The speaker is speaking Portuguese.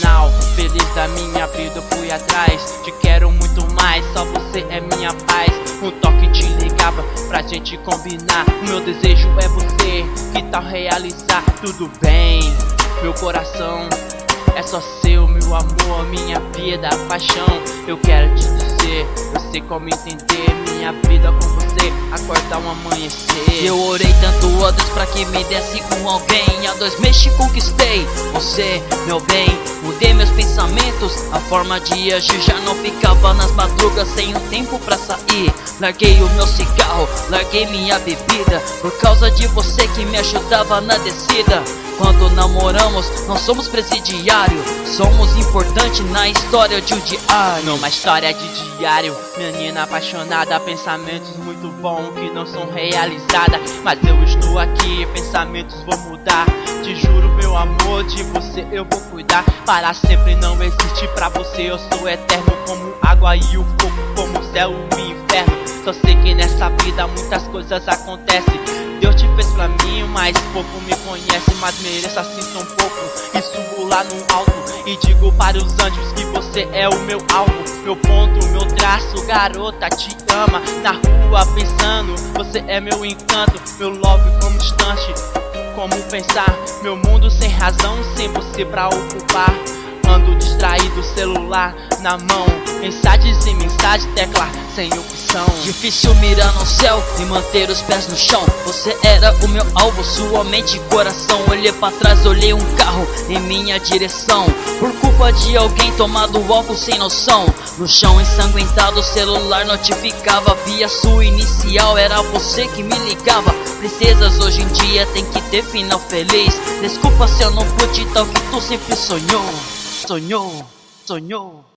final feliz da minha vida, eu fui atrás. Te quero muito mais, só você é minha paz. Um toque te ligava pra gente combinar. O meu desejo é você, que tal realizar? Tudo bem, meu coração é só seu, meu amor, minha vida, paixão. Eu quero te dizer, eu sei como entender minha vida com você, acordar um amanhecer. Eu orei tanto a Deus pra que me desse com alguém. Há 2 meses te conquistei, você, meu bem. Mudei meus pensamentos, a forma de agir. Já não ficava nas madrugas sem um tempo pra sair. Larguei o meu cigarro, larguei minha bebida, por causa de você que me ajudava na descida. Quando namoramos, não somos presidiário, somos importante na história de um diário. Numa história de diário, menina apaixonada, pensamentos muito bons que não são realizados. Mas eu estou aqui, pensamentos vão mudar. Te juro, meu amor, de você eu vou cuidar. Para sempre não existe pra você, eu sou eterno, como água e o fogo, como o céu e o inferno. Só sei que nessa vida muitas coisas acontecem. Deus te fez pra mim, mas pouco me conhece. Mas mereço assim tão pouco, e subo lá no alto e digo para os anjos que você é o meu alvo, meu ponto, meu traço. Garota, te ama na rua pensando, você é meu encanto, meu love como instante. Como pensar, meu mundo sem razão, sem você pra ocupar. Ando distraído, celular na mão, mensagens e mensagem, tecla sem opção. Difícil mirar no céu e manter os pés no chão. Você era o meu alvo, sua mente e coração. Olhei pra trás, olhei um carro em minha direção. Por culpa de alguém tomado álcool sem noção. No chão ensanguentado, o celular notificava. Via sua inicial, era você que me ligava. Princesas hoje em dia tem que ter final feliz. Desculpa se eu não pude tal que tu sempre sonhou. Sonhou, sonhou.